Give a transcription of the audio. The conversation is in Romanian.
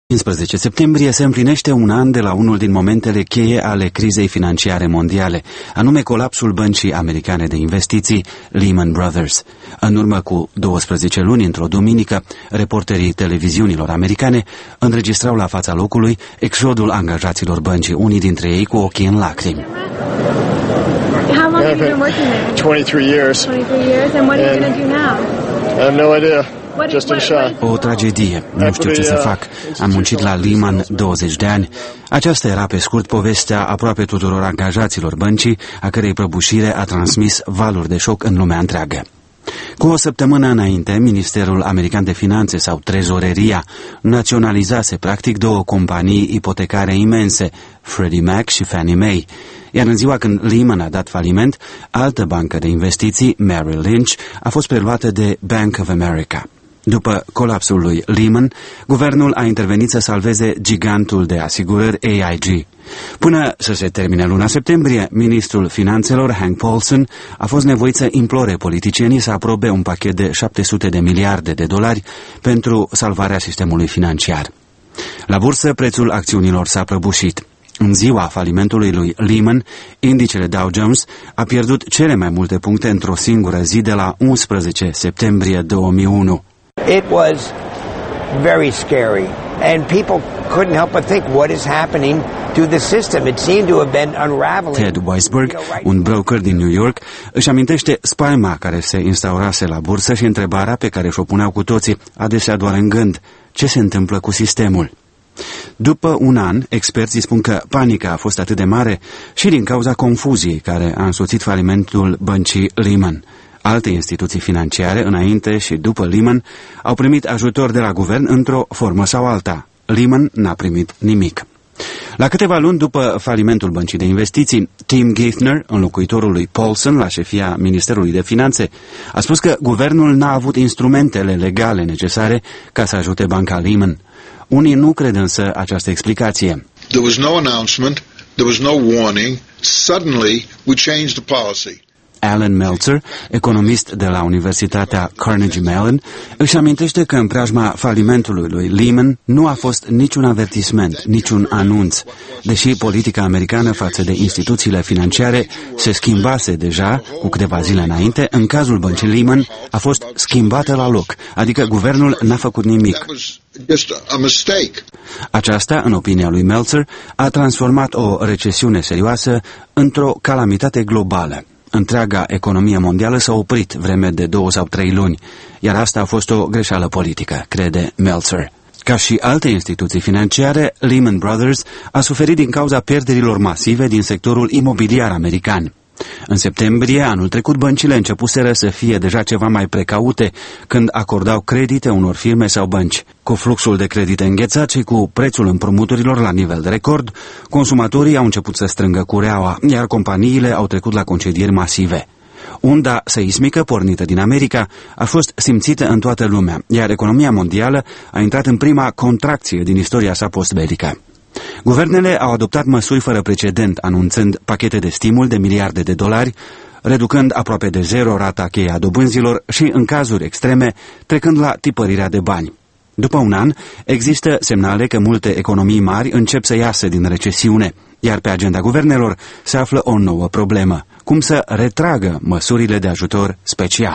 15 septembrie se împlinește un an de la unul din momentele cheie ale crizei financiare mondiale, anume colapsul băncii americane de investiții Lehman Brothers. În urmă cu 12 luni, într-o duminică, reporterii televiziunilor americane înregistrau la fața locului exodul angajaților băncii, unii dintre ei cu ochii în lacrimi. How long have you been working there? 23 years. 23 years, and what are you going to do now? I have no idea. Just in shock. O tragedie. Nu știu ce să fac. Am muncit la Lehman 20 de ani. Aceasta era pe scurt povestea aproape tuturor angajaților băncii, a cărei prăbușire a transmis valuri de șoc în lumea întreagă. Cu o săptămână înainte, Ministerul American de Finanțe sau Trezoreria naționalizase practic două companii ipotecare imense, Freddie Mac și Fannie Mae. Iar în ziua când Lehman a dat faliment, altă bancă de investiții, Merrill Lynch, a fost preluată de Bank of America. După colapsul lui Lehman, guvernul a intervenit să salveze gigantul de asigurări AIG. Până să se termine luna septembrie, ministrul finanțelor, Hank Paulson, a fost nevoit să implore politicienii să aprobe un pachet de 700 de miliarde de dolari pentru salvarea sistemului financiar. La bursă, prețul acțiunilor s-a prăbușit. În ziua falimentului lui Lehman, indicele Dow Jones a pierdut cele mai multe puncte într-o singură zi de la 11 septembrie 2001. It was very scary, and people couldn't help but think, what is happening to the system? It seemed to have been unraveling. Ted Weisberg, un broker din New York, își amintește spaima care se instaurase la bursă și întrebarea pe care și-o puneau cu toții, adesea doar în gând: ce se întâmplă cu sistemul? După un an, experții spun că panica a fost atât de mare și din cauza confuziei care a însoțit falimentul băncii Lehman. Alte instituții financiare, înainte și după Lehman, au primit ajutor de la guvern într-o formă sau alta. Lehman n-a primit nimic. La câteva luni după falimentul băncii de investiții, Tim Geithner, înlocuitorul lui Paulson la șefia Ministerului de Finanțe, a spus că guvernul n-a avut instrumentele legale necesare ca să ajute banca Lehman. Unii nu cred însă această explicație. There was no announcement, there was no warning. Suddenly we changed the policy. Alan Meltzer, economist de la Universitatea Carnegie Mellon, își amintește că în preajma falimentului lui Lehman nu a fost niciun avertisment, niciun anunț, deși politica americană față de instituțiile financiare se schimbase deja cu câteva zile înainte. În cazul băncii Lehman a fost schimbată la loc, adică guvernul n-a făcut nimic. Aceasta, în opinia lui Meltzer, a transformat o recesiune serioasă într-o calamitate globală. Întreaga economie mondială s-a oprit vreme de 2 sau 3 luni, iar asta a fost o greșeală politică, crede Meltzer. Ca și alte instituții financiare, Lehman Brothers a suferit din cauza pierderilor masive din sectorul imobiliar american. În septembrie anul trecut, băncile începuseră să fie deja ceva mai precaute când acordau credite unor firme sau bănci. Cu fluxul de credite înghețat și cu prețul împrumuturilor la nivel de record, consumatorii au început să strângă cureaua, iar companiile au trecut la concedieri masive. Unda seismică pornită din America a fost simțită în toată lumea, iar economia mondială a intrat în prima contracție din istoria sa postbelică. Guvernele au adoptat măsuri fără precedent, anunțând pachete de stimul de miliarde de dolari, reducând aproape de zero rata cheie a dobânzilor și, în cazuri extreme, trecând la tipărirea de bani. După un an, există semnale că multe economii mari încep să iasă din recesiune, iar pe agenda guvernelor se află o nouă problemă: cum să retragă măsurile de ajutor special.